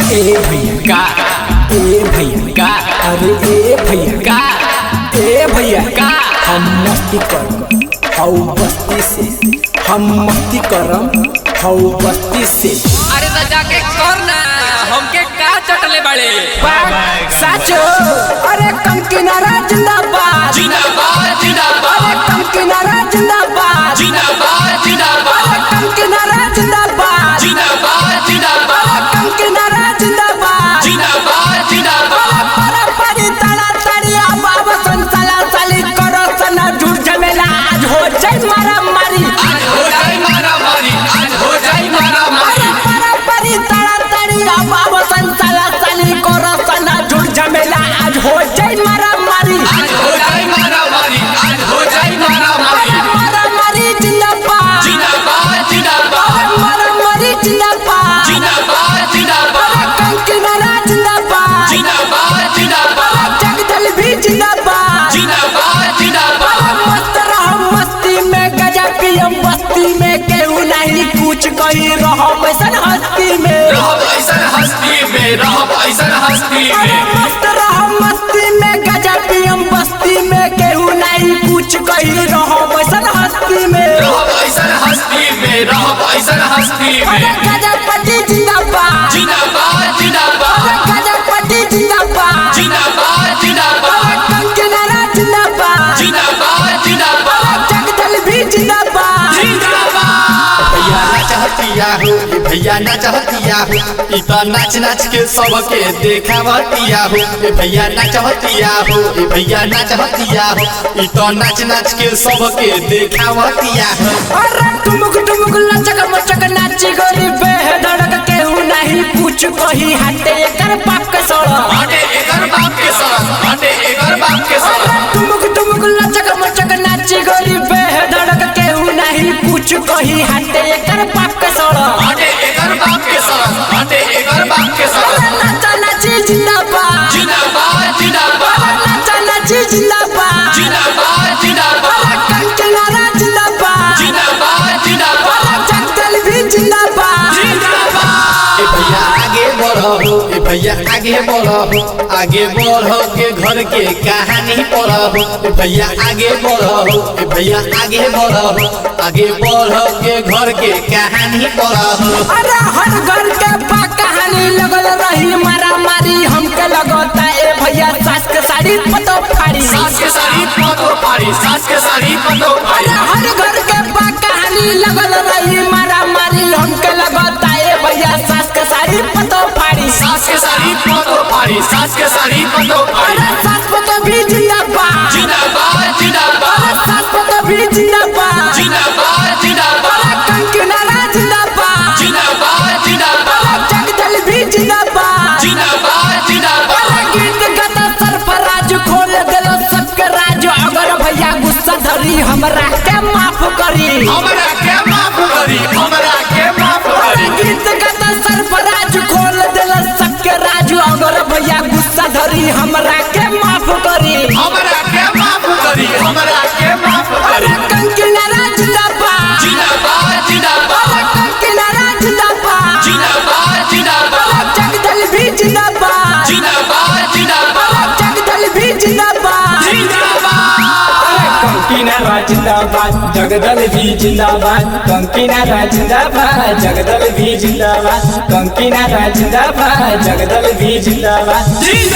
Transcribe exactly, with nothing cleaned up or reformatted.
ए भैया का ए भैया का अरे ए भैया का ए भैया का हम मस्ती करम हौ बस्ती से हम मस्ती करम हौ बस्ती से। अरे तो जाके कर ना हमके का चटले बड़े साचो अरे कम किनारा जिंदाबाद जिंदाबाद जिंदाबाद अरे कम किनारा जिंदाबाद जिंदाबाद जिंदाबाद अरे कम किनारा जिंदाबाद जिंदाबाद जिंदाबाद अरे कम किनारा जिंदाबाद जिंदाबाद जिंदाबाद para pari tala tari ababa संसाला साली करो सना झूठ झमेला आज हो जाए मारा मारी आज हो जाए मारा मारी आज हो जाए मारा मारी para pari tala tari ababa संसाला साली करो सना झूठ झमेला आज हो जाए मारा मारी आज हो जाए मारा मारी आज हो जाए मारा मारी मारा मारी जिंदाबाद जिंदाबाद जिंदाबाद मारा मारी जिंदाबाद जिंदाबाद जिंदाबाद कंकिनारा जिंदाबाद जिंदाबाद जिंदाबाद जगदल भी जिंदाबाद जिंदाबाद जिंदाबाद मस्त रहो मस्ती में गजा पियम बस्ती में केहू नहीं कुछ कही रहो वैसन हस्ती में रहो ऐसन हस्ती में रहो ऐसन हस्ती अरे में मस्त रहो मस्ती में गजा पियम बस्ती में केहू नहीं कुछ कही रहो वैसन हस्ती में रहो ऐसन हस्ती में रहो ऐसन हस्ती अरे में गजपति जिंदाबाद जिंदाबाद जिंदाबाद अरे गजपति जिंदाबाद जिंदाबाद जिंदाबाद अरे कंकिनारा जिंदाबाद जिंदाबाद जिंदाबाद अरे जगदल भी जिंदाबाद जिंदाबाद भैया ना चाहतिया हो ये भैया ना चाहतिया हो ई तो नाच नाच के सबके देखावतिया हो ये भैया ना चाहतिया हो ये भैया ना चाहतिया हो ई तो नाच नाच के सबके देखावतिया हो। अरे टुमुक टुमुक लचक मचक नाची गोरी बेधड़क केहू नहीं कुछ कही हटे एकर बाप के सोड़ा हटे एकर बाप के सर हटे एकर बाप के सर टुमुक टुमुक लचक मचक नाची गोरी बेधड़क केहू नहीं कुछ कही हटे एकर बाप के सोड़ा हटे एकर बाप के सर हटे एकर बाप के सर अरे नाचा नाची जिंदाबाद जिंदाबाद जिंदाबाद अरे नाचा नाची जिंदाबाद जिंदाबाद जिंदाबाद अरे कंकिनारा जिंदाबाद जिंदाबाद जिंदाबाद अरे जगदल भी जिंदाबाद जिंदाबाद ए भैया आगे बढ़ो हो ए भैया आगे बढ़ो हो आगे बढ़ो के घर के कहानी पढ़ो हो ए भैया आगे बढ़ो हो ए भैया आगे बढ़ो हो आगे बढ़ो के घर के कहानी पढ़ो हो। अरे हर घर के बा कहानी लगल रही मारा मारी हमके लगता ए भैया सास के साड़ी पतो फाड़ी सास के साड़ी पतो पारी सास के साड़ी पतो अरे पारी हर घर के बा कहानी लगल रही मारा मारी हमके लगता ए भैया सास के साड़ी पतो फाड़ी सास के साड़ी पतो पारी सास के साड़ी पतो पारी अरे सास पतो भी जिंदाबाद जिंदाबाद जिंदाबाद अरे सास पतो भी जिंदाबाद जिंदाबाद जिंदाबाद अरे कंकिनारा जिंदाबाद जिंदाबाद जिंदाबाद अरे जगदल भी जिंदाबाद जिंदाबाद जिंदाबाद अरे गीत गाता सरफराज खोल देलो सबके राज अगर भैया गुस्सा धरी हमरा के माफ करी हमरा के माफ करी हमरा के माफ अरे करी गीत गाता सरफराज खोल देलो सबके राज अगर भैया गुस्सा धरी हमरा के माफ करी हमरा के माफ करी हमरा के माफ अरे करी कंकिनारा जिंदाबाद जिंदाबाद जिंदाबाद अरे कंकिनारा जिंदाबाद जिंदाबाद जिंदाबाद अरे जगदल भी जिंदाबाद जिंदाबाद जिंदाबाद अरे जगदल भी जिंदाबाद जिंदाबाद कंकिनारा जिंदाबाद जगदल भी जिंदाबाद कंकिनारा जिंदाबाद जगदल भी जिंदाबाद कंकिनारा जिंदाबाद जगदल भी जिंदाबाद।